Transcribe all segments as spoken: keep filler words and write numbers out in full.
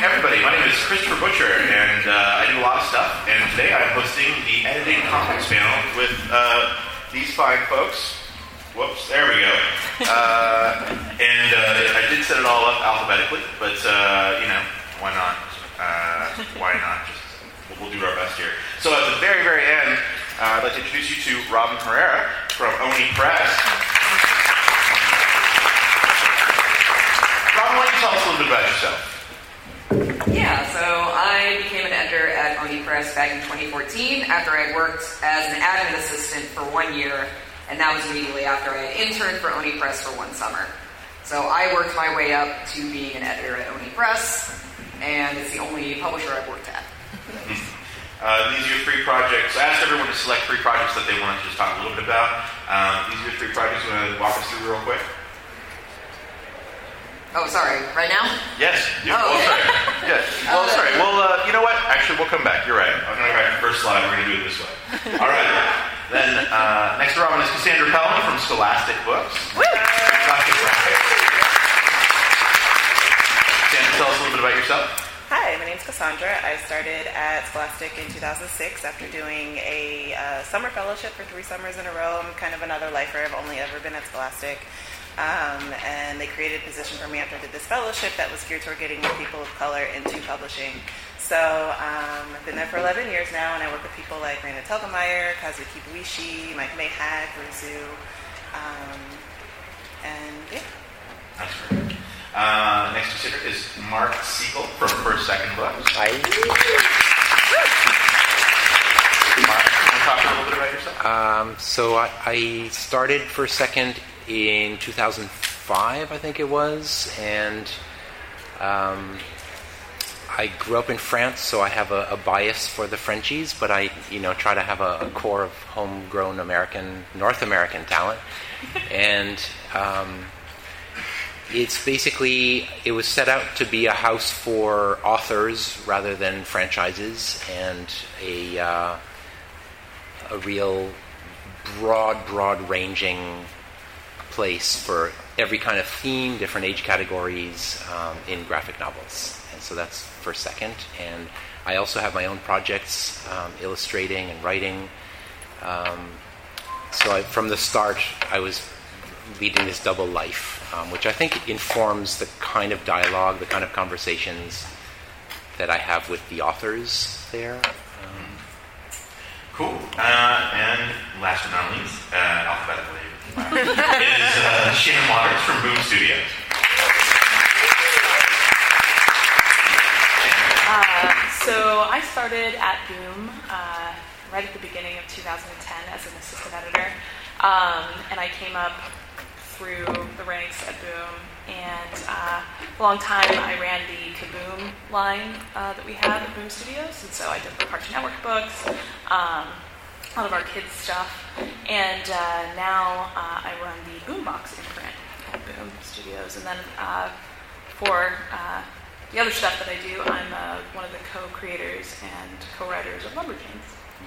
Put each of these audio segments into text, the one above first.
everybody. My name is Christopher Butcher, and uh, I do a lot of stuff. And today I'm hosting the Editing Comics panel with uh, these fine folks. Whoops, there we go. Uh, and uh, I did set it all up alphabetically, but, uh, you know, why not? Uh, why not? Just we'll, we'll do our best here. So at the very, very end, uh, I'd like to introduce you to Robin Herrera from Oni Press. Robin, why don't you tell us a little bit about yourself? Yeah, so I became an editor at Oni Press back in twenty fourteen after I worked as an admin assistant for one year, and that was immediately after I had interned for Oni Press for one summer. So I worked my way up to being an editor at Oni Press, and it's the only publisher I've worked at. Uh, these are your three projects. I asked everyone to select three projects that they wanted to just talk a little bit about. Um, these are your three projects. You want to walk us through real quick? Oh, sorry. Right now? Yes. Yeah. Oh, well, okay. sorry. Yeah. Well, sorry. Well, uh, you know what? Actually, we'll come back. You're right. I'm going to go back to the first slide. We're going to do it this way. All right. Then uh, next to Robin is Cassandra Pellman from Scholastic Books. Woo! Scholastic Graphics. Cassandra, tell us a little bit about yourself. Hi, my name's Cassandra. I started at Scholastic in two thousand six after doing a uh, summer fellowship for three summers in a row. I'm kind of another lifer. I've only ever been at Scholastic. Um, and they created a position for me after I did this fellowship that was geared toward getting more people of color into publishing. So um, I've been there for eleven years now, and I work with people like Raina Telgemeier, Kazuo Kibuishi, Mike Mayhag, Rizu, um, and yeah. That's great. Uh, next to is Mark Siegel from First Second Books. Hi. Mark, can you talk a little bit about yourself? Um, so I, I started First Second in two thousand five, I think it was, and um, I grew up in France, so I have a, a bias for the Frenchies, but I, you know, try to have a, a core of homegrown American, North American talent, and um, it's basically, it was set out to be a house for authors rather than franchises, and a uh, a real broad, broad-ranging place for every kind of theme, different age categories um, in graphic novels. And so that's First Second. And I also have my own projects, um, illustrating and writing. Um, so I, from the start, I was leading this double life, um, which I think informs the kind of dialogue, the kind of conversations that I have with the authors there. Um, cool. Uh, and last but not least, uh, alphabetically, is uh, Shannon Waters from Boom Studios. Uh, so I started at Boom uh, right at the beginning of two thousand ten as an assistant editor, um, and I came up through the ranks at Boom, and uh, a long time I ran the Kaboom line uh, that we had at Boom Studios, and so I did the Cartoon Network books, um, a lot of our kids' stuff, and uh, now uh, I run the Boombox imprint at Boom Studios, and then uh, for uh, the other stuff that I do, I'm uh, one of the co-creators and co-writers of Lumberjanes.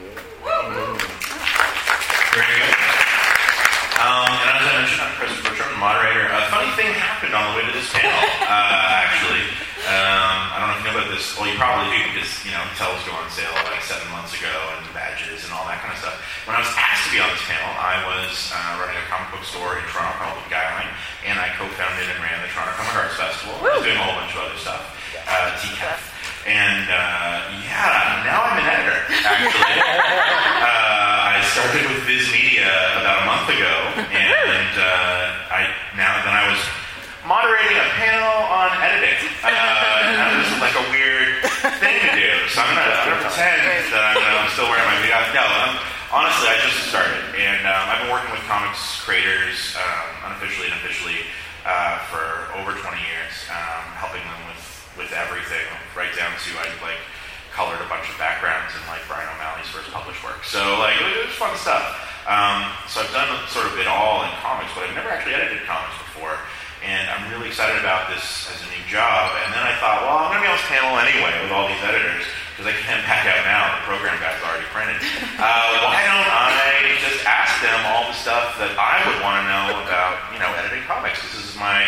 Very good. Um, and as I mentioned, I'm Christopher Butcher, moderator. A funny thing happened on the way to this panel, uh, actually. Um, I don't know if you know about this. Well, you probably do, because, you know, Tells go on sale like seven months ago, and badges and all that kind of stuff. When I was asked to be on this panel, I was uh, running a comic book store in Toronto called The Guyline, and I co-founded and ran the Toronto Comic Arts Festival. I was doing a whole bunch of other stuff. Uh, T C A F. And, uh, yeah, now I'm an editor, actually. uh, I started with Viz Media about a month ago, and uh, I now then I was moderating a panel on editing. Uh, and this is like a weird thing to do, so I'm gonna, I'm gonna pretend that I'm, uh, I'm still wearing my video. No, I'm, honestly, I just started, and um, I've been working with comics creators, um, unofficially and officially, uh, for over twenty years, um, helping them with. with everything, right down to I like colored a bunch of backgrounds in like Brian O'Malley's first published work. So like it was fun stuff. Um, so I've done sort of it all in comics, but I've never actually edited comics before. And I'm really excited about this as a new job. And then I thought, well, I'm going to be on this panel anyway with all these editors because I can't back out now. The program guide's already printed. Uh, why don't I just ask them all the stuff that I would want to know about, you know, editing comics? This is my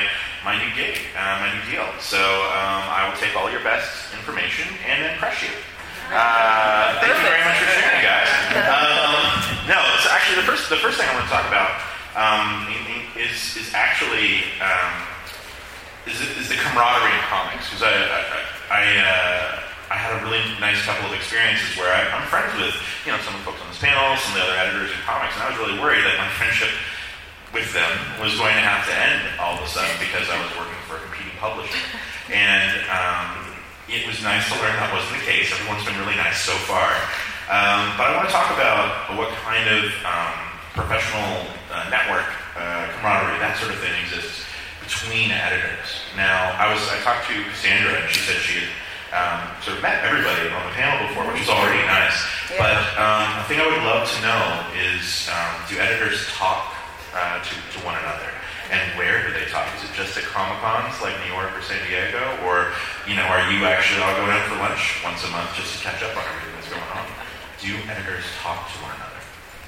my new gig, uh, my new deal. So um, I will take all your best information and then crush you. Uh, thank you very much for sharing, guys. Um, no, so actually, the first the first thing I want to talk about um, is is actually um, is, is the camaraderie in comics, because I I I, uh, I had a really nice couple of experiences where I, I'm friends with you know some of the folks on this panel, some of the other editors in comics, and I was really worried that my friendship with them was going to have to end all of a sudden because I was working for a competing publisher. And um, it was nice to learn that wasn't the case. Everyone's been really nice so far. Um, but I want to talk about what kind of um, professional uh, network, uh, camaraderie, that sort of thing exists between editors. Now, I was I talked to Cassandra, and she said she had um, sort of met everybody on the panel before, which is already nice. Yeah. But um, the thing I would love to know is, um, do editors talk Uh, to, to one another, and where do they talk? Is it just at Comic-Cons like New York or San Diego, or you know, are you actually all going out for lunch once a month just to catch up on everything that's going on? Do editors talk to one another?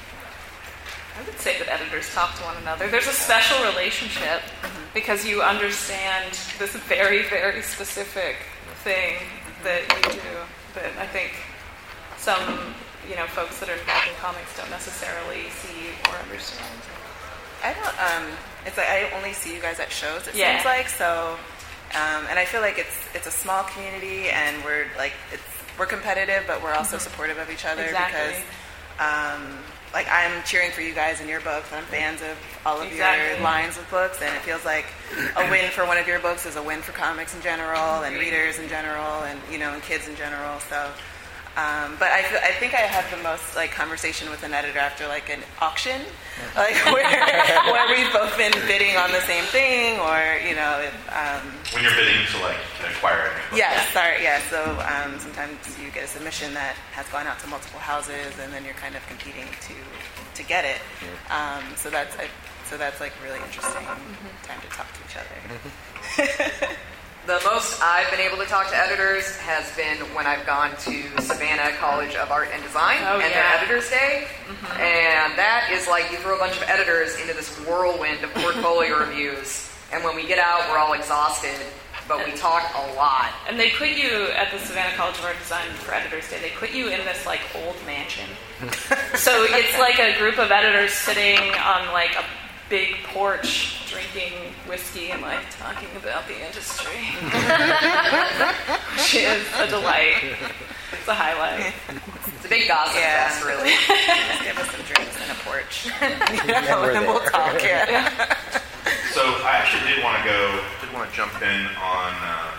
I would say that editors talk to one another. There's a special relationship mm-hmm. because you understand this very, very specific thing that you do that I think some you know folks that are involved in comics don't necessarily see or understand. I don't, um, it's like I only see you guys at shows, it yeah. seems like, so, um, and I feel like it's it's a small community, and we're, like, it's we're competitive, but we're also mm-hmm. supportive of each other, exactly. because, um, like, I'm cheering for you guys in your books, I'm fans of all of exactly. your lines of books, and it feels like a win for one of your books is a win for comics in general, and readers in general, and, you know, and kids in general, so... Um, but I, I think I have the most like conversation with an editor after like an auction, like where, where we've both been bidding on the same thing, or you know. If, um, when you're bidding to like acquire it. Yes, yeah, sorry, yeah. So um, sometimes you get a submission that has gone out to multiple houses, and then you're kind of competing to to get it. Um, so that's I, so that's like really interesting mm-hmm. time to talk to each other. Mm-hmm. The most I've been able to talk to editors has been when I've gone to Savannah College of Art and Design oh, and yeah. their Editors Day. Mm-hmm. And that is like you throw a bunch of editors into this whirlwind of portfolio reviews. And when we get out, we're all exhausted, but we talk a lot. And they put you at the Savannah College of Art and Design for Editors Day. They put you in this like old mansion. So it's like a group of editors sitting on like a big porch drinking whiskey and like talking about the industry. Which is a delight. It's a highlight. It's a big gossip yeah. fest, really. Just give us some drinks and a porch. You know, and, and we'll talk. Yeah. yeah. So I actually did want to go, did want to jump in on uh,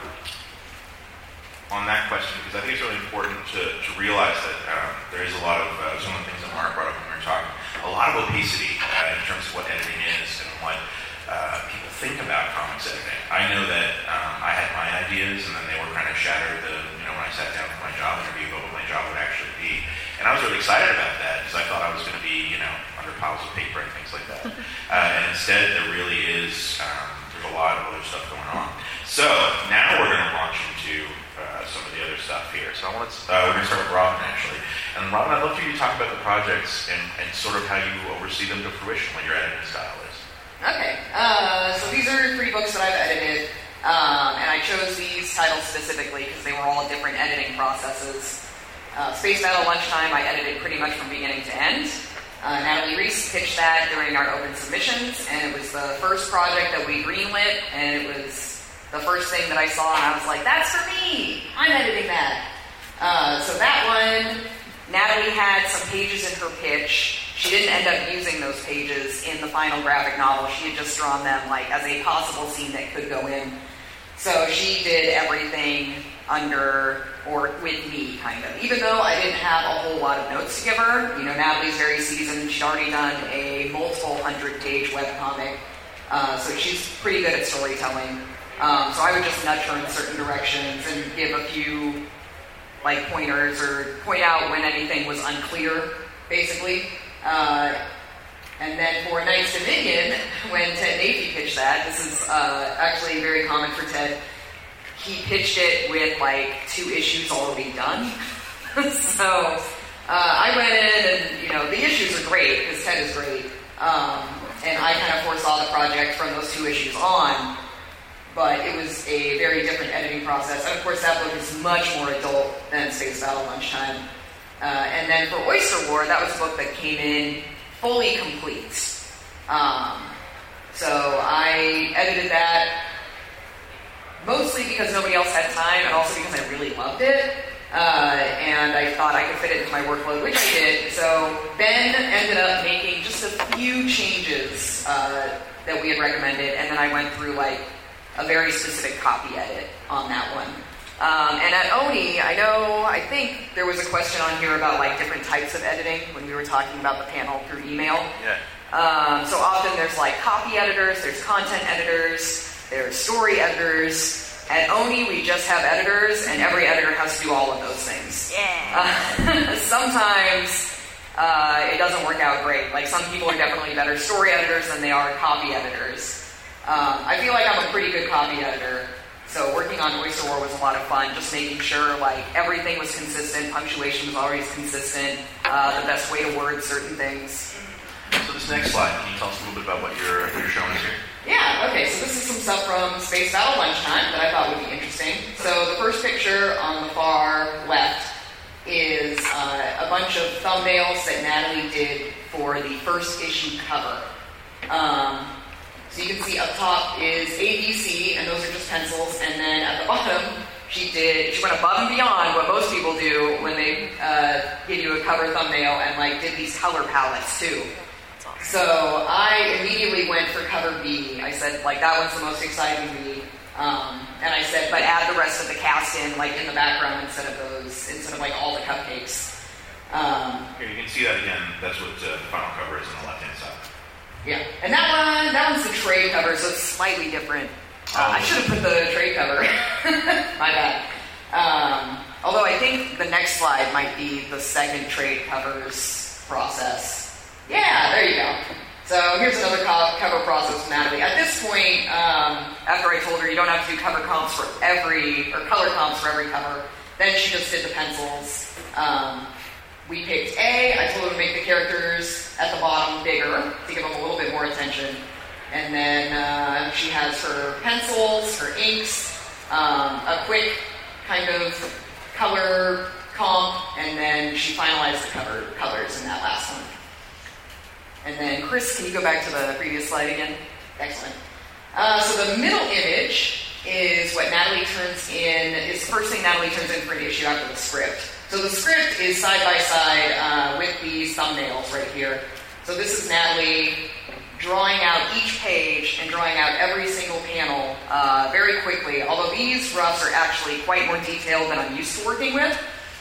on that question, because I think it's really important to, to realize that um, there is a lot of uh, some of the things that Mark brought up when we were talking. A lot of opacity uh, in terms of what editing is and what uh, people think about comics editing. I know that um, I had my ideas, and then they were kind of shattered the, you know, when I sat down for my job interview about what my job would actually be. And I was really excited about that, because I thought I was going to be, you know, under piles of paper and things like that. Uh, and instead, there really is, um, there's a lot of other stuff going on. So now we're going to launch into uh, some of the other stuff here. So I want to, uh, we're going to start with Robin, actually. And Robin, I'd love for you to talk about the projects and, and sort of how you oversee them to fruition, what your editing style is. Okay, uh, so these are three books that I've edited, um, and I chose these titles specifically because they were all different editing processes. Uh, Space Battle Lunchtime I edited pretty much from beginning to end. Uh, Natalie Reese pitched that during our open submissions, and it was the first project that we greenlit, and it was the first thing that I saw, and I was like, that's for me! I'm editing that! Uh, so that one, Natalie had some pages in her pitch. She didn't end up using those pages in the final graphic novel. She had just drawn them like as a possible scene that could go in. So she did everything under or with me, kind of. Even though I didn't have a whole lot of notes to give her. You know, Natalie's very seasoned. She'd already done a multiple hundred page webcomic. Uh, so she's pretty good at storytelling. Um, so I would just nudge her in certain directions and give a few like pointers or point out when anything was unclear, basically. Uh, and then for Knight's Dominion, when Ted Nafee pitched that, this is uh, actually very common for Ted, he pitched it with like two issues already done. So uh, I went in and, you know, the issues are great because Ted is great. Um, and I kind of foresaw the project from those two issues on. but it was a very different editing process. And of course, that book is much more adult than Space Battle Lunchtime. Uh, and then for Oyster War, that was a book that came in fully complete. Um, so I edited that mostly because nobody else had time, and also because I really loved it. Uh, and I thought I could fit it into my workload, which I did. So Ben ended up making just a few changes uh, that we had recommended, and then I went through like a very specific copy edit on that one. Um, and at Oni, I know, I think there was a question on here about like different types of editing when we were talking about the panel through email. Yeah. Um, so often there's like copy editors, there's content editors, there's story editors. At Oni, we just have editors, and every editor has to do all of those things. Yeah. Uh, sometimes uh, it doesn't work out great. Like some people are definitely better story editors than they are copy editors. Um, I feel like I'm a pretty good copy editor. So working on Oyster War was a lot of fun, just making sure like everything was consistent, punctuation was always consistent, uh, the best way to word certain things. So this next slide, can you tell us a little bit about what you're, what you're showing us here? Yeah, okay, so this is some stuff from Space Battle Lunchtime that I thought would be interesting. So the first picture on the far left is uh, a bunch of thumbnails that Natalie did for the first issue cover. Um, so you can see up top is A B C, and those are just pencils, and then at the bottom, she did, she went above and beyond what most people do when they uh, give you a cover thumbnail and like did these color palettes too. So I immediately went for cover B. I said, like, that one's the most exciting to me. Um, and I said, but add the rest of the cast in, like, in the background instead of those, instead of, like, all the cupcakes. Um, Here, you can see that again. That's what uh, the final cover is on the left-hand side. yeah. And that one, that one's the trade cover, so it's slightly different. Uh, I should have put the trade cover. My bad. Um, although I think the next slide might be the second trade covers process. Yeah, there you go. So here's another co- cover process from Natalie. At this point, um, after I told her you don't have to do cover comps for every, or color comps for every cover, then she just did the pencils. Um, we picked A. I told her to make the characters at the bottom bigger to give them a little bit more attention. And then uh, she has her pencils, her inks, um, a quick kind of color comp, and then she finalized the cover colors in that last one. And then, Chris, can you go back to the previous slide again? Excellent. Uh, so the middle image is what Natalie turns in, is the first thing Natalie turns in for an issue after the script. So the script is side by side uh, with these thumbnails right here. So this is Natalie drawing out each page and drawing out every single panel uh, very quickly, although these roughs are actually quite more detailed than I'm used to working with.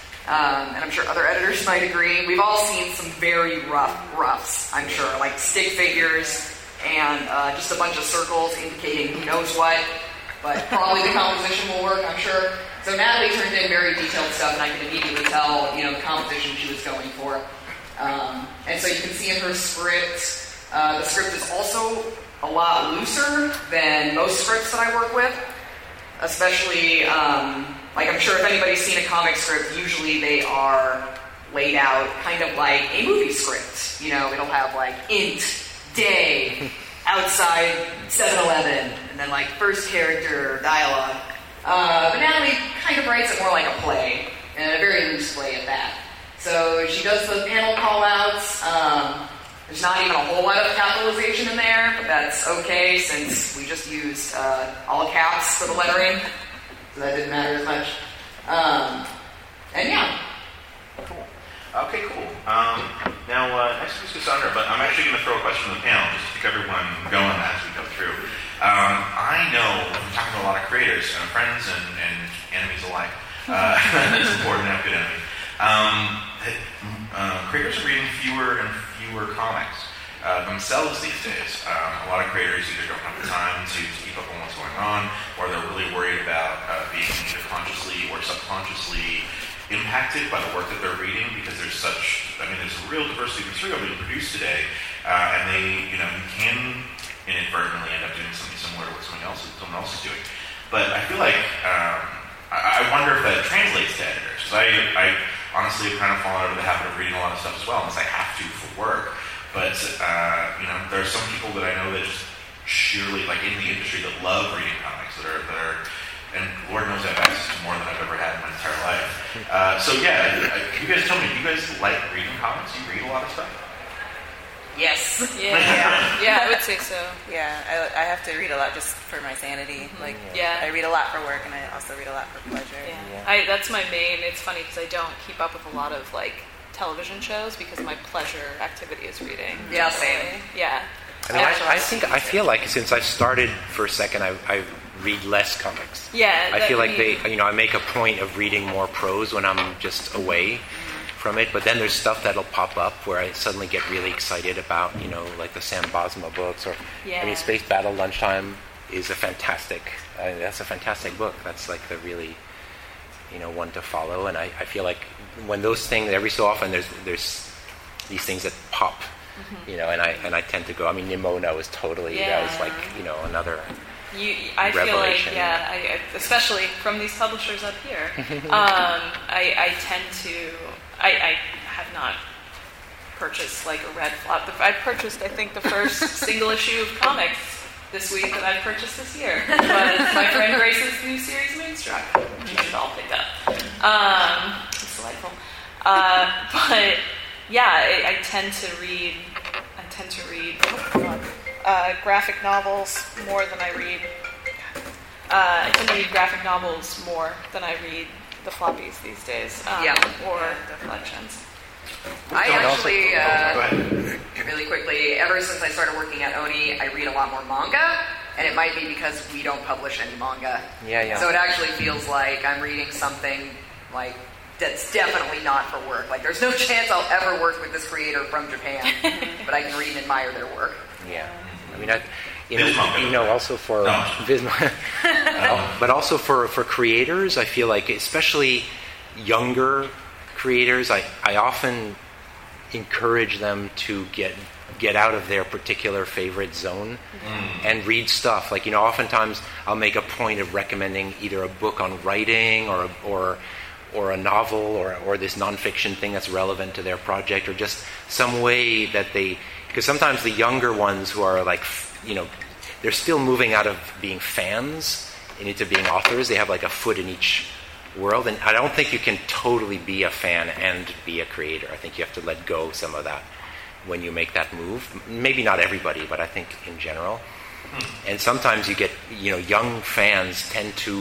Um, and I'm sure other editors might agree. We've all seen some very rough roughs, I'm sure, like stick figures and uh, just a bunch of circles indicating who knows what, but probably the composition will work, I'm sure. So Natalie turned in very detailed stuff, and I could immediately tell, you know, the composition she was going for. Um, and so you can see in her script, uh, the script is also a lot looser than most scripts that I work with, especially... Um, Like, I'm sure if anybody's seen a comic script, usually they are laid out kind of like a movie script. You know, it'll have like int, day, outside seven eleven, and then like first character dialogue. Uh, but Natalie kind of writes it more like a play, and a very loose play at that. So she does the panel call-outs. Um, there's not even a whole lot of capitalization in there, but that's okay since we just used uh, all caps for the lettering. So that didn't matter as much. Um, and yeah. Cool. Okay, cool. Um, now, uh, next is Cassandra, but I'm actually going to throw a question to the panel just to keep everyone going as we go through. Um, I know, I'm talking to a lot of creators, and friends and, and enemies alike. Uh, it's important to have good enemies. Um, that, uh, creators are reading fewer and fewer comics uh, themselves these days. Um, a lot of creators either don't have the time to, to keep up on what's going on, or they're really worried about uh, being either consciously or subconsciously impacted by the work that they're reading, because there's such, I mean, there's a real diversity of material being produced today, uh, and they, you know, you can inadvertently end up doing something similar to what someone else, someone else is doing. But I feel like, um, I, I wonder if that translates to editors, because I, I honestly have kind of fallen over the habit of reading a lot of stuff as well, unless I have to for work. But, uh, you know, there are some people that I know that just surely like in the industry that love reading comics, that are, that are and Lord knows I have access to more than I've ever had in my entire life. Uh, so yeah, you guys tell me, do you guys like reading comics? You read a lot of stuff? Yes. Yeah, yeah, yeah, I would say so. Yeah, I, I have to read a lot just for my sanity. Mm-hmm. Like, yeah. I read a lot for work, and I also read a lot for pleasure. Yeah, yeah. I, that's my main. It's funny because I don't keep up with a lot of like television shows because my pleasure activity is reading. Yeah, same. Yeah. I mean, I, I think I feel like since I've started for a second, I, I read less comics. Yeah, I that, feel like I mean, they, you know, I make a point of reading more prose when I'm just away from it. But then there's stuff that'll pop up where I suddenly get really excited about, you know, like the Sam Bosma books, or yeah. I mean, Space Battle Lunchtime is a fantastic. Uh, that's a fantastic book. That's like the really, you know, one to follow. And I, I feel like when those things, every so often, there's there's these things that pop. Mm-hmm. You know, and I and I tend to go. I mean, Nimona was totally yeah. that was like, you know, another. You, I feel like, yeah, I, I, especially from these publishers up here, um, I, I tend to, I, I have not purchased like a red flop. I purchased, I think, the first single issue of comics this week that I've purchased this year was my friend Grace's new series, Moonstruck, which you should all pick up. Um, it's delightful. Uh, but yeah, I, I tend to read, I tend to read, oh God. Uh, graphic novels more than I read. Uh, I tend to read graphic novels more than I read the floppies these days, um, yeah. or the collections. I actually, uh, really quickly, ever since I started working at Oni, I read a lot more manga, and it might be because we don't publish any manga. Yeah, yeah. So it actually feels like I'm reading something like that's definitely not for work. Like, there's no chance I'll ever work with this creator from Japan, but I can read and admire their work. Yeah. I mean, I, you know, you know, also for no. Visma, uh, but also for, for creators, I feel like, especially younger creators, I, I often encourage them to get get out of their particular favorite zone mm. and read stuff. Like, you know, oftentimes I'll make a point of recommending either a book on writing or or or a novel or or this nonfiction thing that's relevant to their project, or just some way that they. Because sometimes the younger ones who are like, you know, they're still moving out of being fans into being authors. They have like a foot in each world. And I don't think you can totally be a fan and be a creator. I think you have to let go some of that when you make that move. Maybe not everybody, but I think in general. And sometimes you get, you know, young fans tend to,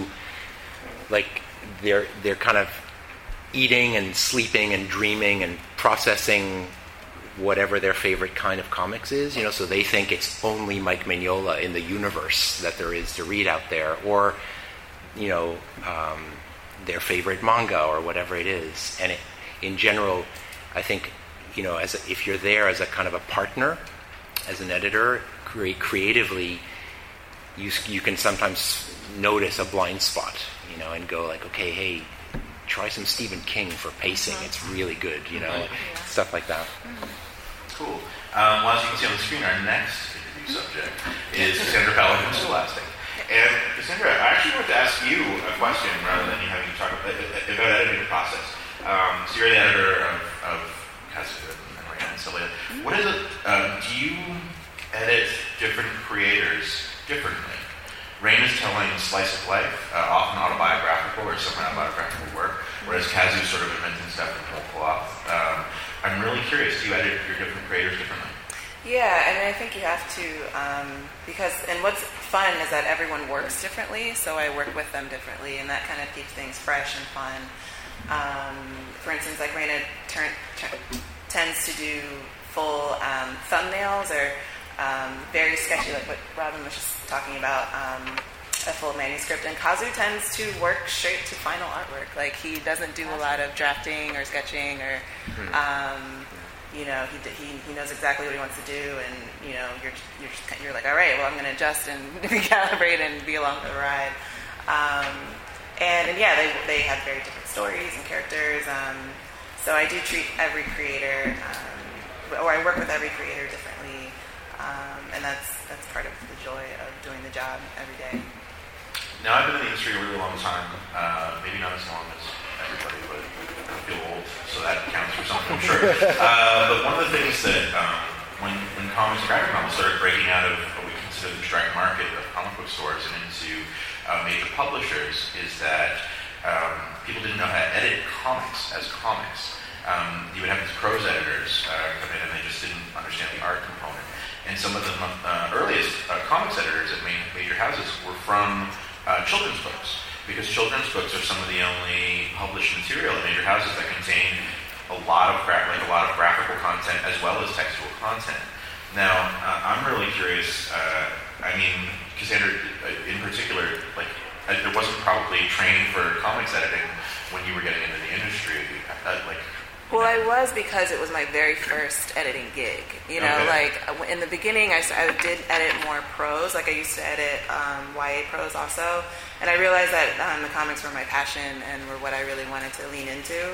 like, they're they're kind of eating and sleeping and dreaming and processing whatever their favorite kind of comics is, you know, so they think it's only Mike Mignola in the universe that there is to read out there, or, you know, um, their favorite manga or whatever it is. And it, in general, I think, you know, as a, if you're there as a kind of a partner, as an editor, cre- creatively, you you can sometimes notice a blind spot, you know, and go like, okay, hey, try some Stephen King for pacing. It's really good, you know, yeah. stuff like that. Cool. Um, well, as you can see on the screen, our next interview subject is Cassandra Pelican from Scholastic. And Cassandra, I actually wanted to ask you a question rather than you having to talk about, about editing the process. Um, so you're the editor of, of Kazuya and Ryan and stuff like that. What is it? Um, do you edit different creators differently? Rain is telling a slice of life, uh, often autobiographical or semi-autobiographical work, whereas Kazu is sort of inventing stuff from whole cloth. Um, I'm really curious, do you edit your different creators differently? Yeah, I mean, I think you have to, um, because, and what's fun is that everyone works differently, so I work with them differently, and that kind of keeps things fresh and fun. Um, for instance, like Raina turn, turn, tends to do full um, thumbnails or um, very sketchy, like what Robin was just talking about, um, a full manuscript, and Kazu tends to work straight to final artwork. Like, he doesn't do a lot of drafting or sketching or, um, you know, he, he he knows exactly what he wants to do, and, you know, you're you're just, you're like, all right, well, I'm going to adjust and recalibrate and be along for the ride. Um, and, and yeah, they they have very different stories and characters. Um, so I do treat every creator, um, or I work with every creator differently, um, and that's that's part of the joy of doing the job every day. Now, I've been in the industry a really long time, uh, maybe not as long as everybody, but I feel old, so that counts for something, I'm sure. Uh, but one of the things that, um, when, when comics and graphic novels started breaking out of what we into the direct market of comic book stores and into uh, major publishers is that um, people didn't know how to edit comics as comics. Um, you would have these prose editors uh, come in and they just didn't understand the art component. And some of the uh, earliest uh, comics editors at ma- major houses were from uh, children's books, because children's books are some of the only published material at major houses that contain a lot of gra- like a lot of graphical content as well as textual content. Now, uh, I'm really curious. Uh, I mean, Cassandra, in particular, like uh, there wasn't probably training for comics editing when you were getting into the industry. Uh, like, well, I was, because it was my very first editing gig. You know, okay. like in the beginning, I, I did edit more prose. Like I used to edit um, Y A prose also, and I realized that um, the comics were my passion and were what I really wanted to lean into.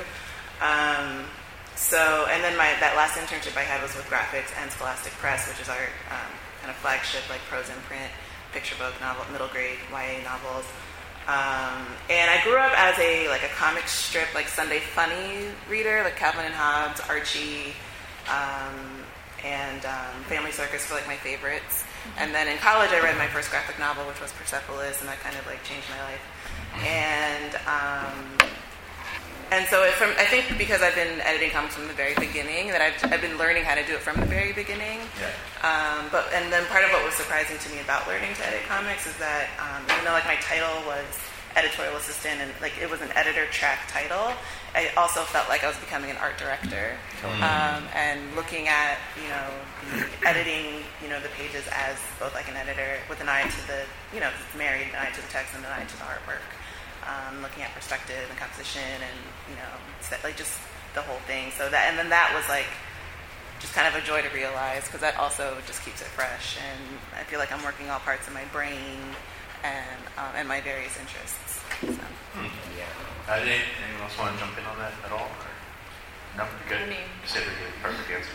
Um, so, and then my that last internship I had was with Graphics and Scholastic Press, which is our um, kind of flagship, like prose imprint, picture book, novel, middle grade Y A novels. Um, and I grew up as a like a comic strip, like Sunday Funny reader, like Calvin and Hobbes, Archie, um, and um, Family Circus were like my favorites. And then in college, I read my first graphic novel, which was Persepolis, and that kind of like changed my life. And um, And so it from, I think because I've been editing comics from the very beginning, that I've, I've been learning how to do it from the very beginning. Yeah. Um, but and then part of what was surprising to me about learning to edit comics is that um, even though like my title was editorial assistant and like it was an editor track title, I also felt like I was becoming an art director um, and looking at you know the editing you know the pages as both like an editor with an eye to the you know it's married, an eye to the text and an eye to the artwork. Um, looking at perspective and composition and, you know, set, like just the whole thing. So that, and then that was like just kind of a joy to realize because that also just keeps it fresh. And I feel like I'm working all parts of my brain and um, and my various interests. So. Hmm. Yeah. Uh, did anyone else want to jump in on that at all? Or? No, you're good. I mean, you said a perfect answer.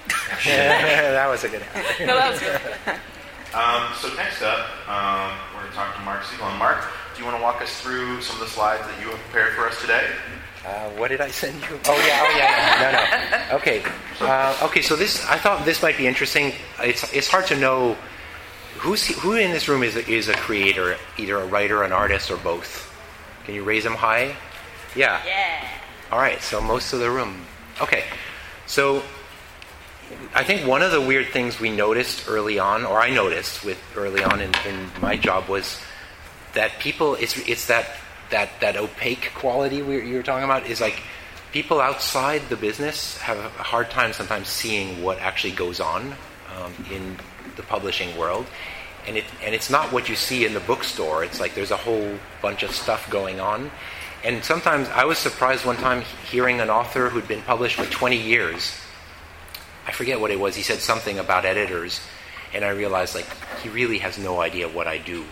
Yeah, that was a good answer. No, that was good. Um, so next up, um, we're going to talk to Mark Siegel. And Mark, do you want to walk us through some of the slides that you have prepared for us today? Uh, what did I send you? Oh yeah, oh yeah, no, no. Okay, uh, okay. So this, I thought this might be interesting. It's it's hard to know who's who in this room is a, is a creator, either a writer, an artist, or both. Can you raise them high? Yeah. Yeah. All right. So most of the room. Okay. So I think one of the weird things we noticed early on, or I noticed with early on in, in my job, was that people, it's it's that that that opaque quality we, you were talking about is like people outside the business have a hard time sometimes seeing what actually goes on um, in the publishing world, and it and it's not what you see in the bookstore. It's like there's a whole bunch of stuff going on, and sometimes I was surprised one time hearing an author who'd been published for twenty years. I forget what it was. He said something about editors, and I realized like he really has no idea what I do.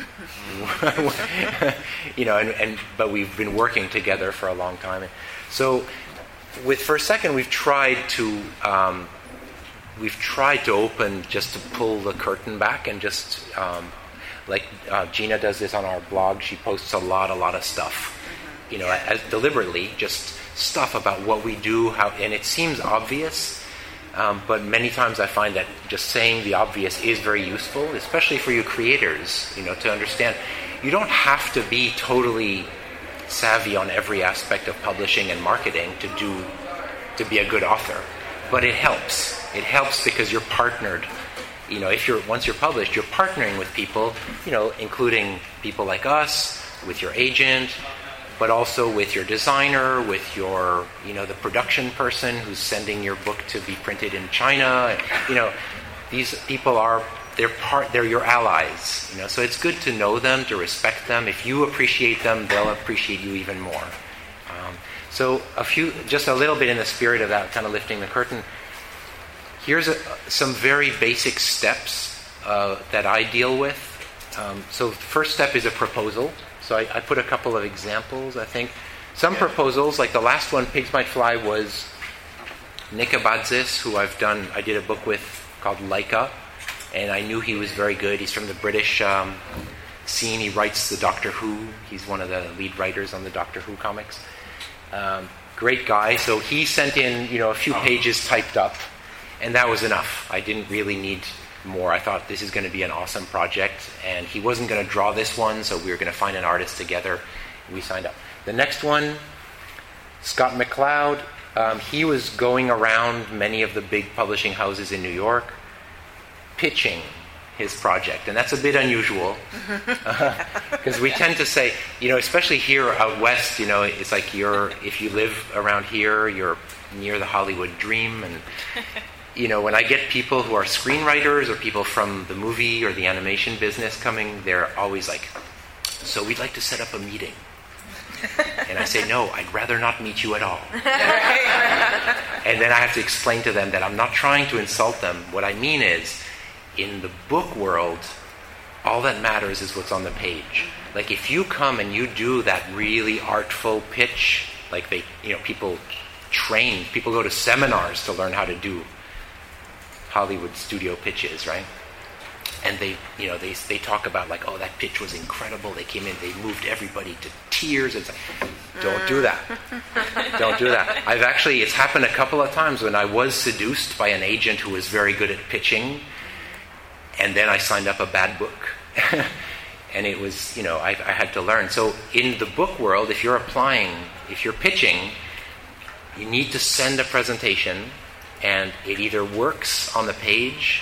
you know, and, and but we've been working together for a long time. So, with First Second, we've tried to um, we've tried to open just to pull the curtain back and just um, like uh, Gina does this on our blog. She posts a lot, a lot of stuff. You know, as deliberately just stuff about what we do, how, and it seems obvious. Um, but many times I find that just saying the obvious is very useful, especially for you creators, you know, to understand. You don't have to be totally savvy on every aspect of publishing and marketing to do, to be a good author. But it helps. It helps because you're partnered. You know, if you're, once you're published, you're partnering with people, you know, including people like us, with your agent, but also with your designer, with your, you know, the production person who's sending your book to be printed in China. You know, these people are, they're part, they're your allies. You know, so it's good to know them, to respect them. If you appreciate them, they'll appreciate you even more. Um, so a few, just a little bit in the spirit of that, kind of lifting the curtain. Here's a, some very basic steps uh, that I deal with. Um, so the first step is a proposal. So I, I put a couple of examples, I think. Some yeah. proposals, like the last one, Pigs Might Fly, was Nick Abadzis, who I've done, I did a book with called Laika, and I knew he was very good. He's from the British um, scene. He writes the Doctor Who. He's one of the lead writers on the Doctor Who comics. Um, great guy. So he sent in, you know, a few pages typed up, and that was enough. I didn't really need more. I thought this is going to be an awesome project, and he wasn't going to draw this one, so we were going to find an artist together. We signed up. The next one, Scott McCloud, um, he was going around many of the big publishing houses in New York, pitching his project, and that's a bit unusual because uh, we tend to say, you know, especially here out west, you know, it's like you're, if you live around here, you're near the Hollywood dream, and you know, when I get people who are screenwriters or people from the movie or the animation business coming, they're always like, so we'd like to set up a meeting. And I say, no, I'd rather not meet you at all. And then I have to explain to them that I'm not trying to insult them. What I mean is, in the book world, all that matters is what's on the page. Like if you come and you do that really artful pitch, like they, you know, people train, people go to seminars to learn how to do Hollywood studio pitches, right? And they, you know, they they talk about like, oh, that pitch was incredible. They came in, they moved everybody to tears. It's like, don't do that. Don't do that. I've actually, it's happened a couple of times when I was seduced by an agent who was very good at pitching, and then I signed up a bad book. And it was, you know, I, I had to learn. So in the book world, if you're applying, if you're pitching, you need to send a presentation, and it either works on the page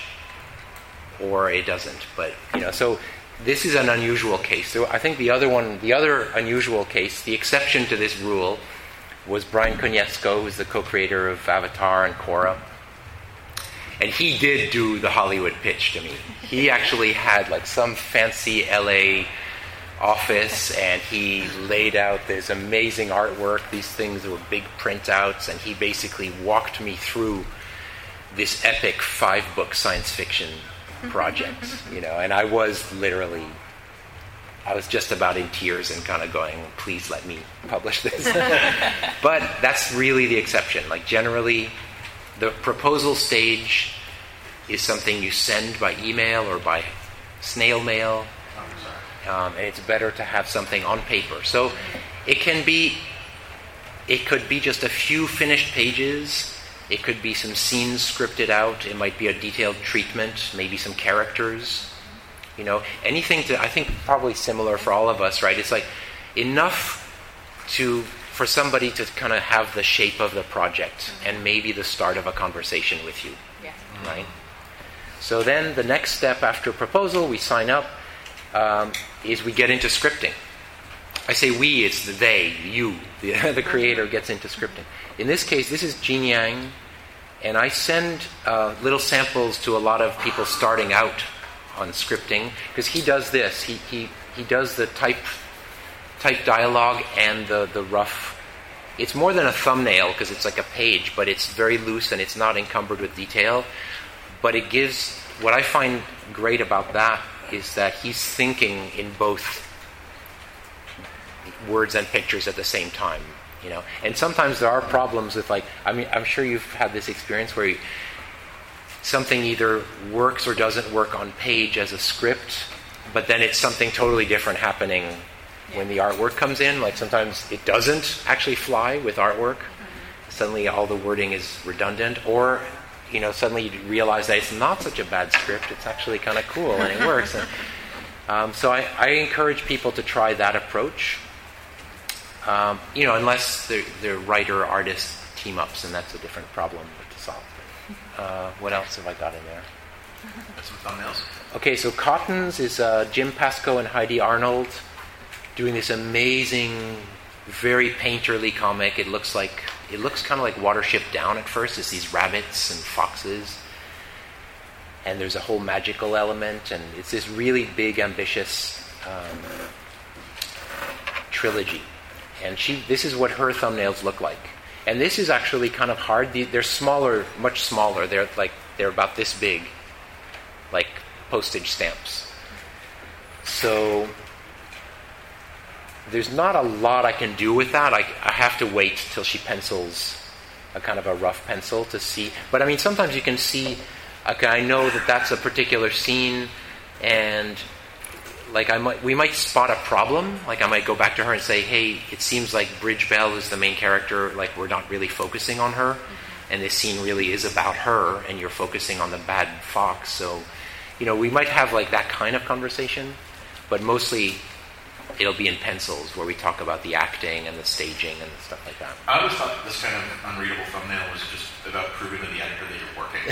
or it doesn't. But, you know, so this is an unusual case. So I think the other one, the other unusual case, the exception to this rule, was Brian Konietzko, who's the co-creator of Avatar and Korra. And he did do the Hollywood pitch to me. He actually had like some fancy L A office, and he laid out this amazing artwork. These things were big printouts, and he basically walked me through this epic five-book science fiction project, you know. And I was literally, I was just about in tears and kind of going, please let me publish this. But that's really the exception. Like generally, the proposal stage is something you send by email or by snail mail, um, and it's better to have something on paper. So it can be, it could be just a few finished pages. It could be some scenes scripted out. It might be a detailed treatment, maybe some characters. You know, anything to, I think probably similar for all of us, right? It's like enough to, for somebody to kind of have the shape of the project, mm-hmm. and maybe the start of a conversation with you, yeah. right? So then the next step after proposal, we sign up, um, is we get into scripting. I say we, it's the they, you, the, the creator gets into scripting. In this case, this is Gene Yang, and I send uh, little samples to a lot of people starting out on scripting, because he does this. He he he does the type type dialogue and the, the rough. It's more than a thumbnail because it's like a page, but it's very loose and it's not encumbered with detail. But it gives, what I find great about that is that he's thinking in both words and pictures at the same time, you know. And sometimes there are problems with, like, I mean, I'm sure you've had this experience where you, something either works or doesn't work on page as a script, but then it's something totally different happening when the artwork comes in. Like sometimes it doesn't actually fly with artwork. Mm-hmm. Suddenly all the wording is redundant, or, you know, suddenly you realize that it's not such a bad script. It's actually kind of cool and it works. And, um, so I, I encourage people to try that approach. Um, you know, unless they're, they're writer-artist team-ups, and that's a different problem to solve. Uh, what else have I got in there? Some thumbnails. Okay, so Cottons is uh, Jim Pascoe and Heidi Arnold doing this amazing, very painterly comic. It looks like it looks kind of like Watership Down at first. It's these rabbits and foxes, and there's a whole magical element, and it's this really big, ambitious um, trilogy. And she, this is what her thumbnails look like. And this is actually kind of hard. They're smaller, much smaller. They're like they're about this big, like postage stamps. So there's not a lot I can do with that. I, I have to wait till she pencils a kind of a rough pencil to see. But I mean, sometimes you can see. Okay, I know that that's a particular scene, and like I might, we might spot a problem. Like I might go back to her and say, "Hey, it seems like Bridge Bell is the main character. Like we're not really focusing on her, mm-hmm. and this scene really is about her, and you're focusing on the bad fox. So you know, we might have like that kind of conversation, but mostly it'll be in pencils where we talk about the acting and the staging and stuff like that. I always thought this kind of unreadable thumbnail was just about proving to the editor that you're working.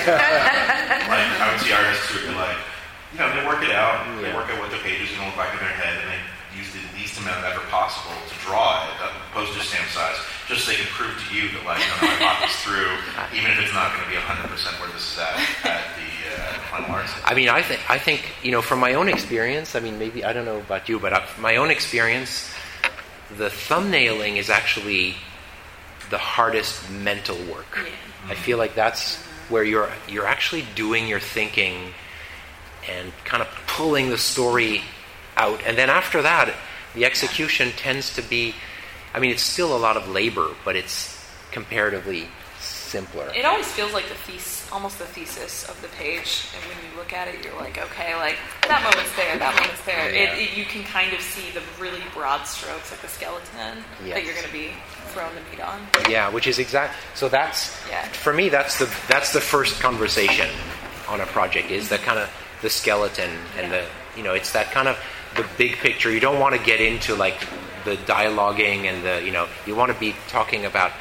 Like, I would see artists who would be like, you know, they work it out, yeah. they work out what the pages are going to look like in their head, and they use the least amount of effort possible to draw it, uh, postage stamp size, just so they can prove to you that, like, no, no, I thought this through, even if it's not going to be one hundred percent where this is at, at the uh, final arts. I mean, I think, I think, you know, from my own experience, I mean, maybe, I don't know about you, but uh, my own experience, the thumbnailing is actually the hardest mental work. Yeah. Mm-hmm. I feel like that's where you're you're actually doing your thinking and kind of pulling the story out. And then after that, the execution tends to be, I mean, it's still a lot of labor, but it's comparatively simpler. It always feels like the thesis, almost the thesis of the page. And when you look at it, you're like, okay, like that moment's there, that moment's there. Yeah. It, it, you can kind of see the really broad strokes, like the skeleton yes. that you're going to be throwing the meat on. Yeah, which is exact. So that's yeah. for me. That's the that's the first conversation on a project is the kind of the skeleton and yeah. the you know it's that kind of the big picture. You don't want to get into like the dialoguing and the you know you want to be talking about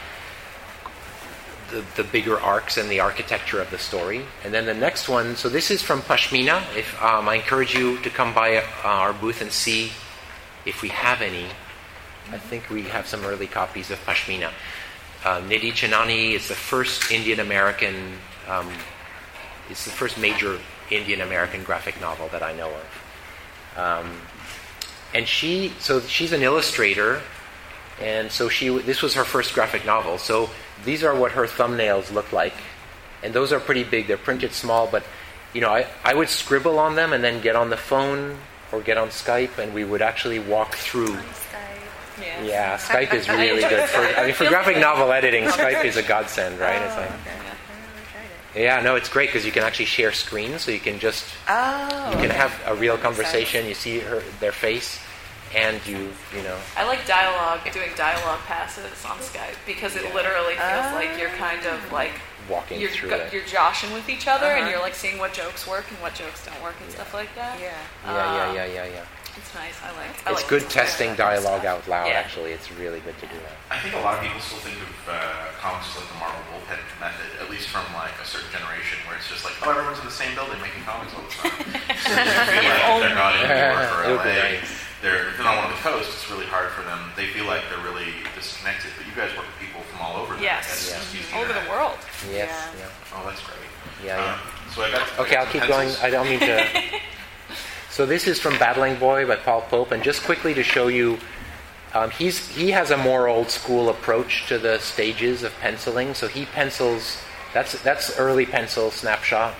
the the bigger arcs and the architecture of the story. And then the next one. So this is from Pashmina. If um, I encourage you to come by uh, our booth and see if we have any. I think we have some early copies of Pashmina. Uh, Nidhi Chinani is the first Indian American, um, it's the first major Indian American graphic novel that I know of. Um, and she, so she's an illustrator, and so she, this was her first graphic novel. So these are what her thumbnails look like, and those are pretty big. They're printed small, but you know, I, I would scribble on them and then get on the phone or get on Skype, and we would actually walk through. Yeah. yeah, Skype is really good for. I mean, for graphic novel editing, Skype is a godsend, right? Oh, it's like, okay. yeah, no, it's great because you can actually share screens, so you can just oh, you can have a real conversation. You see her their face, and you you know. I like dialogue, doing dialogue passes on Skype because it literally feels oh. like you're kind of like walking you're, through go, it. You're joshing with each other, uh-huh. and you're like seeing what jokes work and what jokes don't work and yeah. stuff like that. Yeah. Yeah, uh, yeah, yeah, yeah, yeah. It's nice. I like. I It's like good testing dialogue out loud. Yeah. Actually, it's really good to do that. I think a lot of people still think of uh, comics as like the Marvel bullpen method, at least from like a certain generation, where it's just like, oh, everyone's in the same building making comics all the time. So they feel like if they're not in New York or L A, nice. they're, if they're not on the coast, it's really hard for them. They feel like they're really disconnected. But you guys work with people from all over. Yes, that's yeah. just easier. all over the world. Yes. Yeah. Yeah. Oh, that's great. Yeah. yeah. Um, so I got. Okay, I got I'll keep pencils. going. I don't mean to. So this is from Battling Boy by Paul Pope, and just quickly to show you, um, he's he has a more old school approach to the stages of penciling. So he pencils. That's that's early pencil snapshot,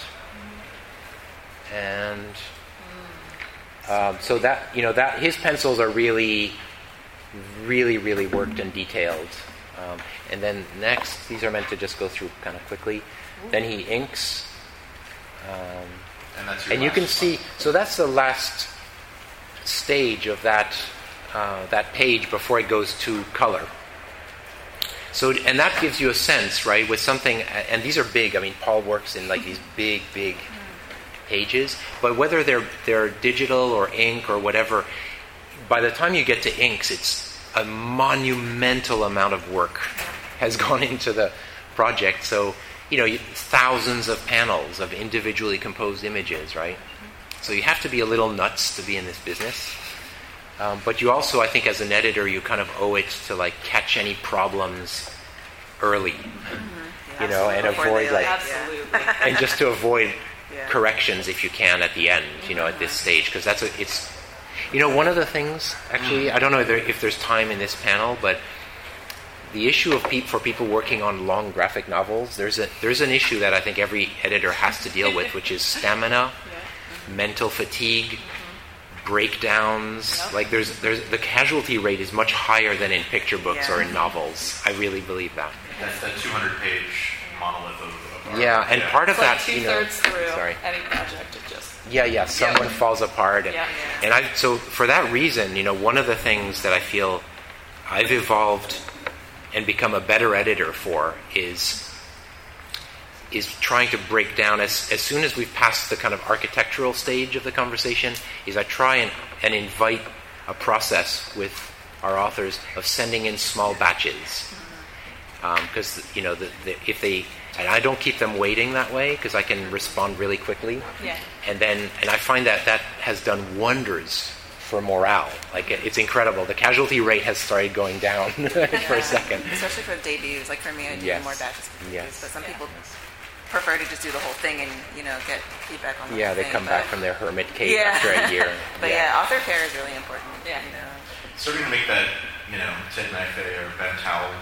and um, so that you know that his pencils are really, really, really worked and detailed. Um, and then next, these are meant to just go through kind of quickly. Then he inks. Um, And, that's your and you last can spot. see, so that's the last stage of that uh, that page before it goes to color. So, and that gives you a sense, right, with something, and these are big. I mean, Paul works in like these big, big pages. But whether they're they're digital or ink or whatever, by the time you get to inks, it's a monumental amount of work has gone into the project. So, you know, thousands of panels of individually composed images, right? So you have to be a little nuts to be in this business. Um, but you also, I think, as an editor, you kind of owe it to like catch any problems early, mm-hmm. you know, and Absolutely. avoid like, Absolutely. and just to avoid Yeah. corrections if you can at the end, you know, at this stage, because that's a, it's, you know, one of the things. Actually, I don't know if, there, if there's time in this panel, but the issue of pe- for people working on long graphic novels, there's a there's an issue that I think every editor has to deal with, which is stamina, Yeah. mental fatigue, breakdowns. Yep. Like there's there's the casualty rate is much higher than in picture books Yeah. or in novels. I really believe that. That's that two hundred page monolith of. of Yeah, and part of It's that, like two you know, thirds through sorry. any project, it just Yeah, yeah. Someone falls apart, and, Yeah. and I. So for that reason, you know, one of the things that I feel I've evolved and become a better editor for is is trying to break down as as soon as we've passed the kind of architectural stage of the conversation. Is I try and, and invite a process with our authors of sending in small batches, because um, you know the, the, if they and I don't keep them waiting that way because I can respond really quickly. Yeah. And then and I find that that has done wonders for morale. Like it, it's incredible. The casualty rate has started going down yeah. for a second. Especially for debuts. Like for me, I do yes. more batches for debuts, yes. but some yeah. people prefer to just do the whole thing and, you know, get feedback on the yeah, whole they thing. come but, back from their hermit cave yeah. after a year. But yeah. yeah, author care is really important. Yeah. You know. Starting to make that, you know, Ted Knife or Ben Towel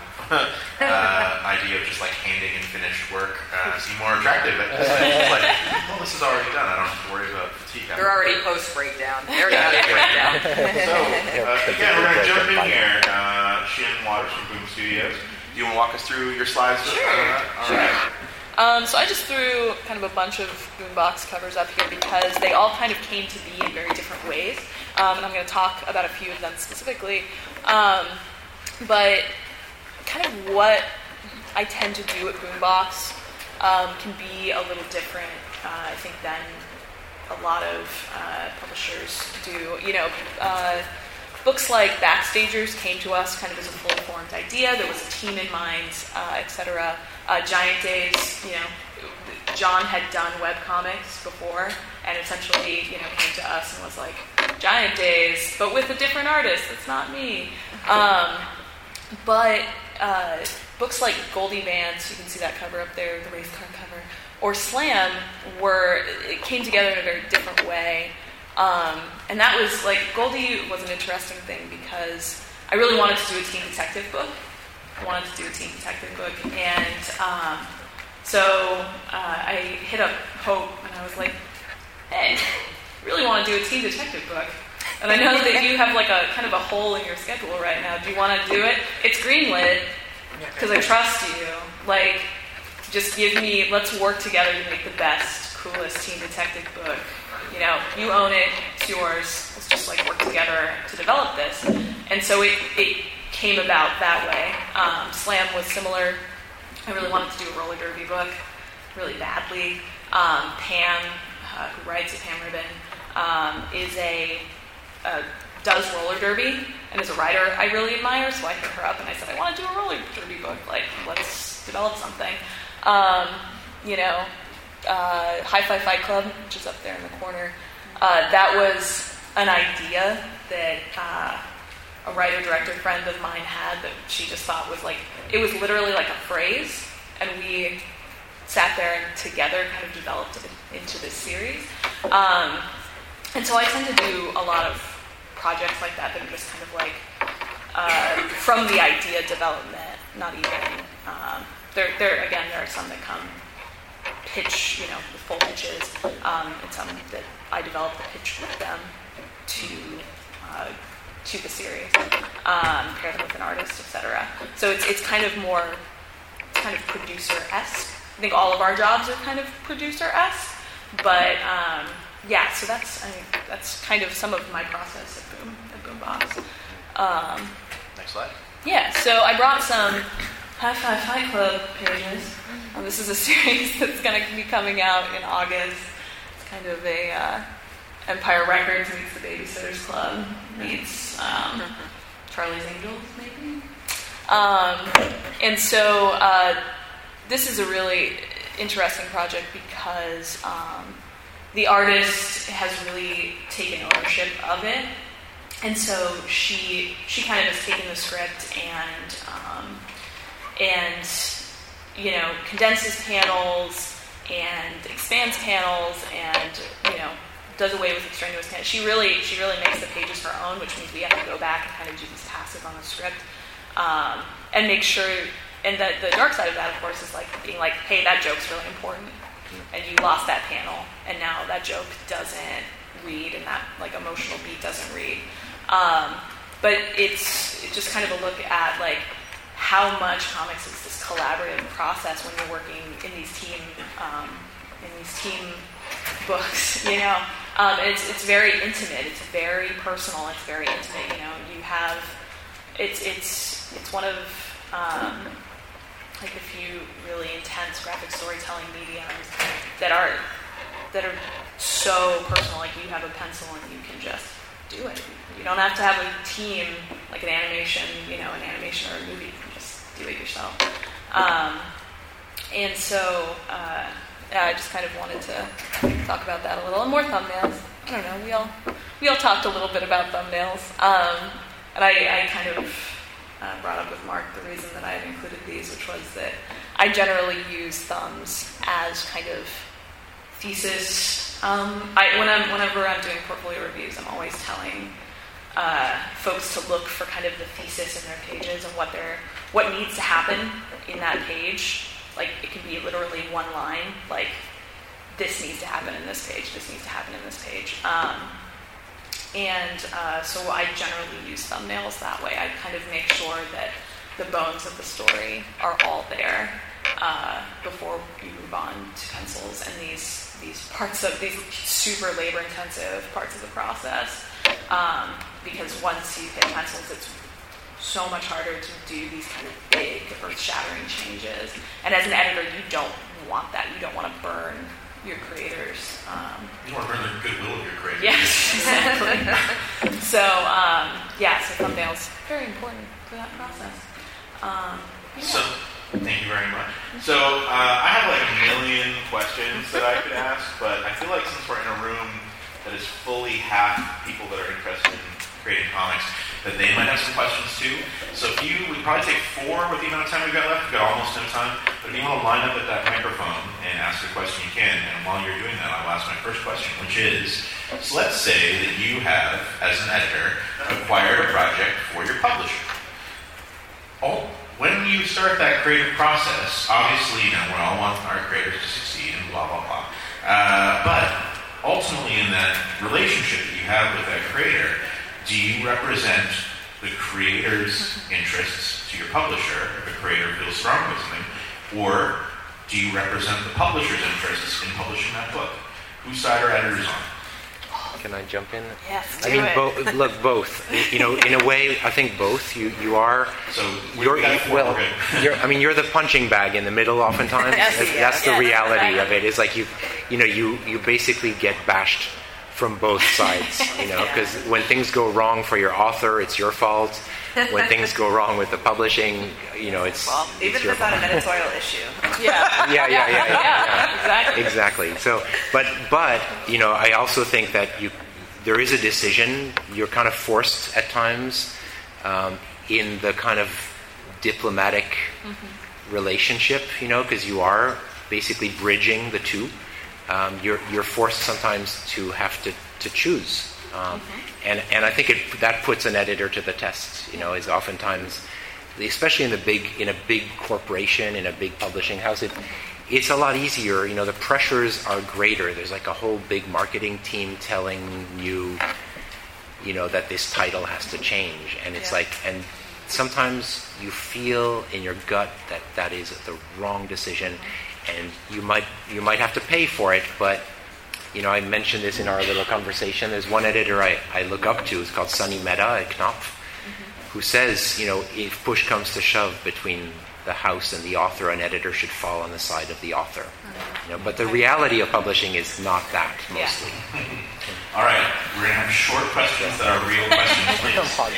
uh, idea of just like handing in finished work uh, seem more attractive. It's like, well, this is already done. I don't have to worry about fatigue. They're already post breakdown. They already have it breakdown. So, uh, again, we're going to jump in here. Uh, Shin Waters from Boom Studios. Do you want to walk us through your slides? Sure. Uh, sure. Right. Um, so I just threw kind of a bunch of Boombox covers up here because they all kind of came to be in very different ways. Um, and I'm going to talk about a few of them specifically. Um, but kind of what I tend to do at Boombox um, can be a little different, uh, I think, than a lot of uh, publishers do. You know, uh, books like Backstagers came to us kind of as a fully formed idea. There was a team in mind, uh, et cetera. Uh, Giant Days, you know, John had done webcomics before and essentially, you know, came to us and was like, Giant Days, but with a different artist. It's not me. Um, but uh, books like Goldie Vance, you can see that cover up there, the race car cover, or Slam, were it came together in a very different way. Um, and that was like, Goldie was an interesting thing because I really wanted to do a teen detective book. I wanted to do a teen detective book, and um, so uh, I hit up Hope, and I was like, hey, I really want to do a teen detective book. And I know that you have like a kind of a hole in your schedule right now. Do you want to do it? It's greenlit, because I trust you. Like, just give me, let's work together to make the best, coolest teen detective book. You know, you own it, it's yours. Let's just like work together to develop this. And so it, it came about that way. Um, Slam was similar. I really wanted to do a roller derby book really badly. Um, Pam, uh, who writes at Pam Ribbon, um, is a uh, does roller derby and is a writer I really admire. So I hit her up and I said, I want to do a roller derby book. Like, let's develop something. Um, you know, uh, Hi-Fi Fight Club, which is up there in the corner. Uh, that was an idea that uh, a writer-director friend of mine had that she just thought was like, it was literally like a phrase, and we sat there and together kind of developed it into this series. Um, and so I tend to do a lot of projects like that that are just kind of like uh, from the idea development, not even, um, there, there, again, there are some that come pitch, you know, with full pitches, um, and some that I develop the pitch with them to uh, to the series, um, pair them with an artist, et cetera. So it's it's kind of more, it's kind of producer-esque. I think all of our jobs are kind of producer-esque, but um, yeah. So that's I think that's kind of some of my process at Boom at Boombox. Um, Next slide. Yeah. So I brought some Hi-Fi Fight Club pages. Um, this is a series that's going to be coming out in August. It's kind of a uh, Empire Records meets the Babysitters Club meets um, Charlie's Angels, maybe. Um, and so uh, this is a really interesting project because um, the artist has really taken ownership of it. And so she she kind of has taken the script and um, and you know condenses panels and expands panels and you know does away with extraneous panels. She really she really makes the pages her own, which means we have to go back and kind of do these passive on the script um, and make sure. And the the dark side of that, of course, is like being like, hey, that joke's really important, and you lost that panel, and now that joke doesn't read, and that like emotional beat doesn't read. Um, but it's, it's just kind of a look at like how much comics is this collaborative process when you're working in these team um, in these team books, you know. Um, it's it's very intimate. It's very personal. It's very intimate. You know, you have it's it's it's one of um, like a few really intense graphic storytelling mediums that are that are so personal. Like you have a pencil and you can just do it. You don't have to have a team like an animation, you know, an animation or a movie. You can just do it yourself. Um, and so uh, yeah, I just kind of wanted to talk about that a little. And more thumbnails. I don't know. We all we all talked a little bit about thumbnails. Um, and I, I kind of uh, brought up with Mark the reason that I had included these, which was that I generally use thumbs as kind of thesis. Um, I, when I'm, whenever I'm doing portfolio reviews, I'm always telling uh, folks to look for kind of the thesis in their pages and what they're, what needs to happen in that page. Like it can be literally one line, like this needs to happen in this page, this needs to happen in this page. Um, and uh, so I generally use thumbnails that way. I kind of make sure that the bones of the story are all there uh, before you move on to pencils and these these parts of these super labor-intensive parts of the process. Um, because once you hit pencils, it's so much harder to do these kind of big, earth-shattering changes. And as an editor, you don't want that. You don't want to burn your creators. Um, you want to burn the goodwill of your creators. Yes, exactly. so, um, yeah, so thumbnails, very important for that process. Um, yeah. So, thank you very much. So, uh, I have like a million questions that I could ask, but I feel like since we're in a room that is fully half people that are interested in creating comics, that they might have some questions too. So if you, we probably take four with the amount of time we've got left. We've got almost no time. But if you want to line up at that microphone and ask a question, you can. And while you're doing that, I'll ask my first question, which is, so let's say that you have, as an editor, acquired a project for your publisher. Oh, when you start that creative process, obviously, you know, we all want our creators to succeed and blah, blah, blah. Uh, but ultimately in that relationship that you have with that creator, do you represent the creator's interests to your publisher if the creator feels strongly with something, or do you represent the publisher's interests in publishing that book? Whose side are editors on? Can I jump in? Yes, I do mean, it. bo- look, both. You know, in a way, I think both. You you are. So you're we got four, well. we're good. You're, I mean, you're the punching bag in the middle. Oftentimes, Yes, that's, yeah. that's the Yeah, reality exactly. of it. It's like you, you know, you you basically get bashed from both sides. You know, because Yeah. when things go wrong for your author, it's your fault. When things go wrong with the publishing, you know, it's Well, it's even if your it's not fault. an editorial issue. Yeah. Yeah, yeah, yeah, yeah, yeah. Exactly. Exactly. So, but but you know, I also think that you there is a decision. You're kind of forced at times um, in the kind of diplomatic mm-hmm. relationship, you know, because you are basically bridging the two. Um, you're you're forced sometimes to have to to choose. Um, mm-hmm. And and I think it, that puts an editor to the test. You know, is oftentimes, especially in the big in a big corporation, in a big publishing house, it, it's a lot easier. You know, the pressures are greater. There's like a whole big marketing team telling you, you know, that this title has to change, and it's Yeah. like, and sometimes you feel in your gut that that is the wrong decision, and you might you might have to pay for it, but. You know, I mentioned this in our little conversation. There's one editor I, I look up to. It's called Sunny Mehta at Knopf, mm-hmm. who says, you know, if push comes to shove between the house and the author, an editor should fall on the side of the author. Mm-hmm. You know, but the reality of publishing is not that, mostly. Yeah. All right, we're going to have short questions that are real questions, please.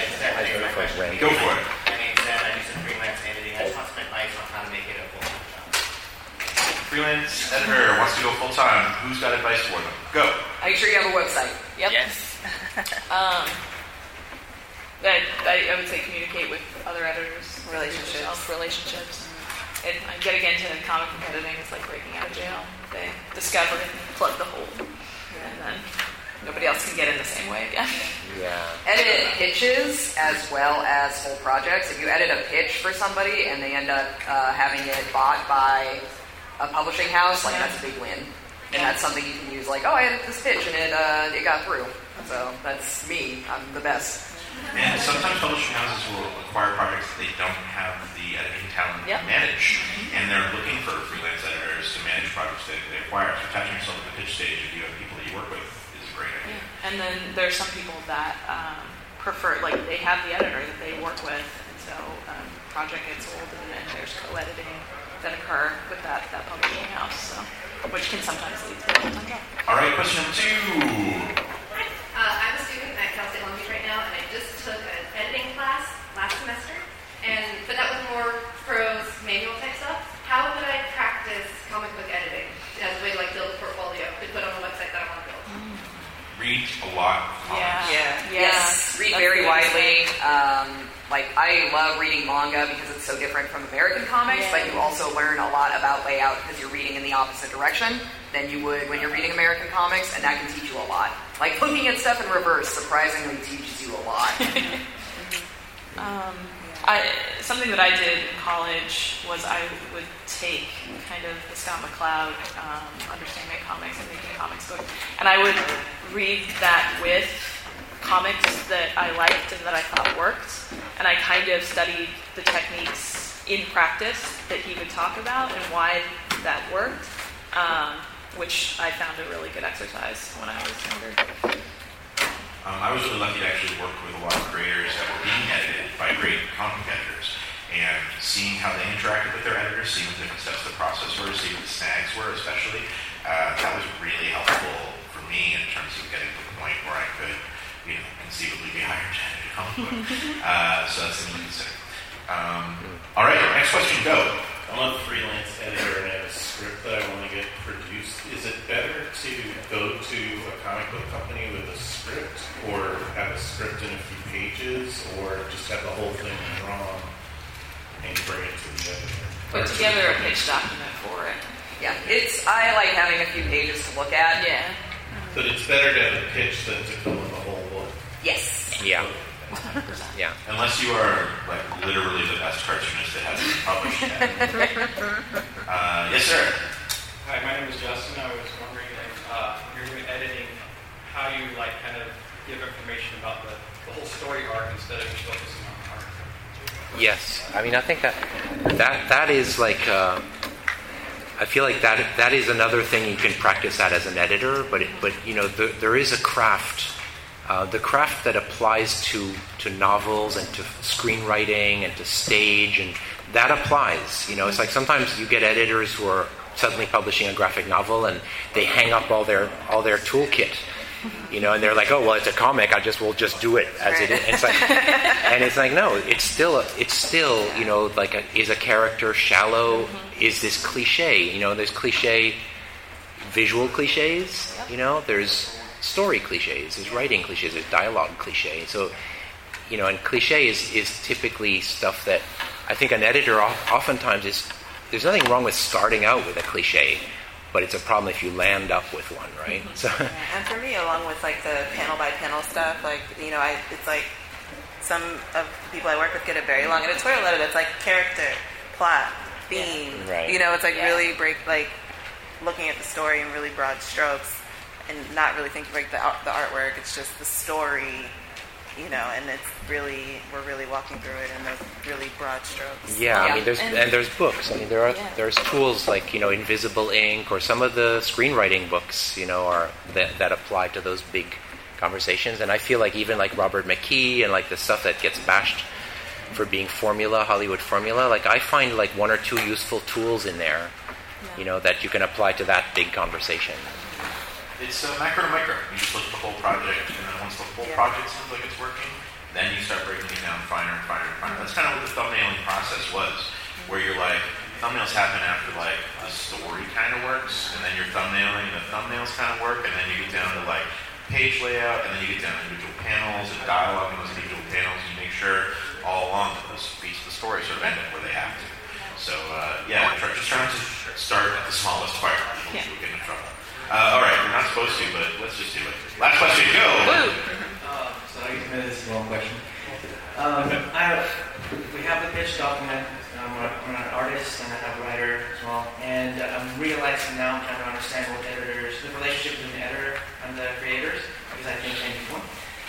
Go for it. My name's Dan. I do some freelance editing. I just want some advice on how to make it a full-time job. Freelance editor wants to go full-time. Who's got advice for them? Go. Make sure you have a website. Yep. Yes. Um, I, I, I would say communicate with other editors, Relationships. yourself, relationships. And I get again to comic book editing. It's like breaking out of jail. They discover and plug the hole, and then nobody else can get in the same way again. Yeah. Edit pitches as well as whole projects. If you edit a pitch for somebody and they end up uh, having it bought by a publishing house, like Yeah. that's a big win. And Yeah. that's something you can use, like, oh, I edited this pitch and it uh, it got through. So that's me. I'm the best. And sometimes publishing houses will acquire projects that they don't have the editing talent Yep. to manage. And they're looking for freelance editors to manage projects that they acquire. So attaching yourself at the pitch stage if you have people that you work with is a great idea. And then there's some people that um, prefer, like they have the editor that they work with, and so um, project gets old, and then there's co-editing that occur with that, that publishing house, so, which can sometimes lead to a full-time job. All right, question number two. Uh, I'm a student at Cal State Long Beach right now, and I just took an editing class last semester, and but that was more prose, manual type stuff. How would I practice comic book editing as a way to like build a portfolio to put on the website that I want to build? Read a lot of comics. Yeah. Yeah. Yes. Read That's very good. widely. Um, like I love reading manga because it's so different from American comics, Yeah. but you also learn a lot about layout because you're reading in the opposite direction than you would when you're reading American comics, and that can teach you a lot. Like looking at stuff in reverse surprisingly teaches you a lot. Um, I, something that I did in college was I would take kind of the Scott McCloud um, Understanding Comics and Making Comics book, and I would read that with comics that I liked and that I thought worked, and I kind of studied the techniques in practice that he would talk about and why that worked, um, which I found a really good exercise when I was younger. Um, I was really lucky to actually work with a lot of creators that were being edited by great comic editors, and seeing how they interacted with their editors, seeing what different steps of the process were, seeing what the snags were especially, uh, that was really helpful for me in terms of getting to the point where I could, you know, conceivably be hired to edit a comic book. uh, so that's something to consider. Um, all right, next question, go. I'm a freelance editor and I have a script that I want to get produced. Is it better to go to a comic book company with a script, or have a script in a few pages, or just have the whole thing drawn and bring it to the editor? Put together a pitch document for it. Yeah, it's I like having a few pages to look at. Yeah. But it's better to have a pitch than to come with a whole book. Yes. Yeah. Yeah. Unless you are like literally the best cartoonist that hasn't been published yet. uh, yes, sir. Hi, my name is Justin. I was wondering if uh, when you're doing editing, how you like kind of give information about the, the whole story arc instead of just focusing on the art. Yes, I mean, I think that that that is like uh, I feel like that that is another thing you can practice at as an editor. But it, but you know, the, there is a craft, uh, the craft that applies to to novels and to screenwriting and to stage, and that applies. You know, it's like sometimes you get editors who are suddenly publishing a graphic novel and they hang up all their all their toolkit. You know, and they're like, oh well, it's a comic. I just will just do it as it is. And it's like, and it's like, no, it's still, a, it's still, you know, like, a, is a character shallow? Mm-hmm. Is this cliche? You know, there's cliche, visual cliches. You know, there's story cliches. There's writing cliches. There's dialogue cliche. So, you know, and cliche is is typically stuff that I think an editor oftentimes is. There's nothing wrong with starting out with a cliche. But it's a problem if you land up with one, right? So. Yeah, and for me, along with like the panel by panel stuff, like you know, I it's like some of the people I work with get a very long editorial letter that's like character, plot, theme. Yeah. Right. You know, it's like Yeah. really break like looking at the story in really broad strokes, and not really thinking like the the artwork. It's just the story. You know, and it's really, we're really walking through it in those really broad strokes. Yeah, Yeah. I mean, there's And- and there's books. I mean, there are Yeah. there's tools like, you know, Invisible Ink or some of the screenwriting books, you know, are that, that apply to those big conversations. And I feel like even like Robert McKee and like the stuff that gets bashed for being formula, Hollywood formula, like I find like one or two useful tools in there, you know, that you can apply to that big conversation. It's uh, macro to micro. You just look at the whole project, and then once the whole Yeah. project seems like it's working, then you start breaking it down finer and finer and finer. That's kind of what the thumbnailing process was, where you're like, thumbnails happen after like the story kind of works, and then you're thumbnailing, and the thumbnails kind of work, and then you get down to like page layout, and then you get down to individual panels and dialogue in those individual panels, and you make sure all along that those beats of the story sort of end up where they have to. So uh, yeah, try, just trying to start at the smallest part. Yeah. We'll get in trouble. Uh, all right, we're not supposed to, but let's just do it. Last question, go. Woo! Uh, so I guess maybe this is a long question. Um, I have, we have the pitch document. I'm, a, I'm an artist and I'm a writer as well. And uh, I'm realizing now, I'm trying to understand what editors, the relationship between the editor and the creators, because I think maybe one.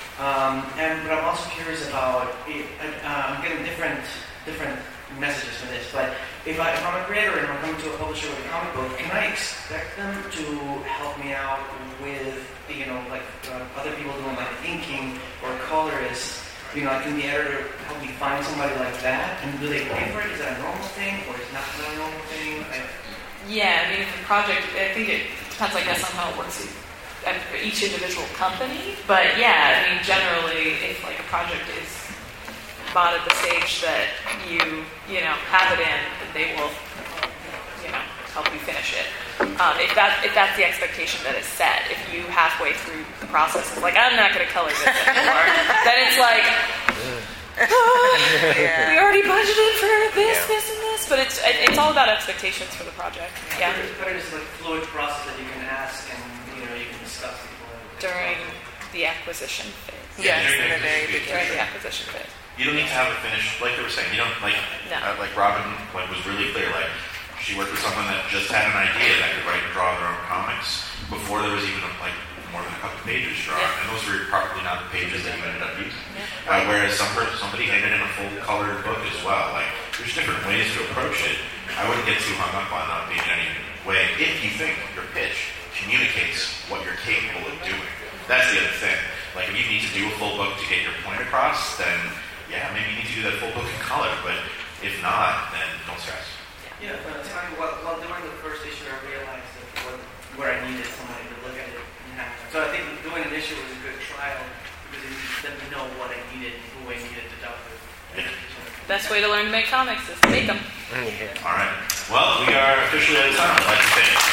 Um, and but I'm also curious about. Uh, I'm getting different different messages for this, but if, I, if I'm a creator and I'm coming to a publisher with a comic book, can I expect them to help me out with, you know, like uh, other people doing like inking or colorists you know, can the editor help me find somebody like that? And do they pay for it? Is that a normal thing, or is it not a normal thing? I, Yeah, I mean, if the project, I think it depends, I guess, on how it works at each individual company. But yeah, I mean, generally, if like a project is bought at the stage that you, you know, have it in, then they will, you know, help you finish it. Um, if that if that's the expectation that is set, if you halfway through the process is like, I'm not going to color this anymore, then it's like, oh, Yeah. we already budgeted for this, Yeah. this, and this. But it's it's all about expectations for the project. Yeah. But it is like a fluid process that you can ask and, you know, you can discuss people. During the acquisition phase. Yeah, Yes, during in the the very acquisition During beginning. the acquisition phase. You don't need to have it finished, like they were saying. You don't like, No. uh, like Robin like was really clear. Like she worked with someone that just had an idea that could write and draw their own comics before there was even like more than a couple pages drawn, Yeah. and those were probably not the pages that you ended up using. Yeah. Uh, whereas some per- somebody handed in a full colored book as well. Like there's different ways to approach it. I wouldn't get too hung up on not being any way if you think your pitch communicates what you're capable of doing. That's the other thing. Like if you need to do a full book to get your point across, then yeah, maybe you need to do that full book in color. But if not, then don't stress. Yeah, but it's funny, while, while doing the first issue, I realized that what, where I needed somebody to look at it. Yeah. So I think doing an issue was a good trial because it let me know what I needed and who I needed to talk with. Yeah. Best way to learn to make comics is to make them. All right. Well, we are officially out of time. I'd like to thank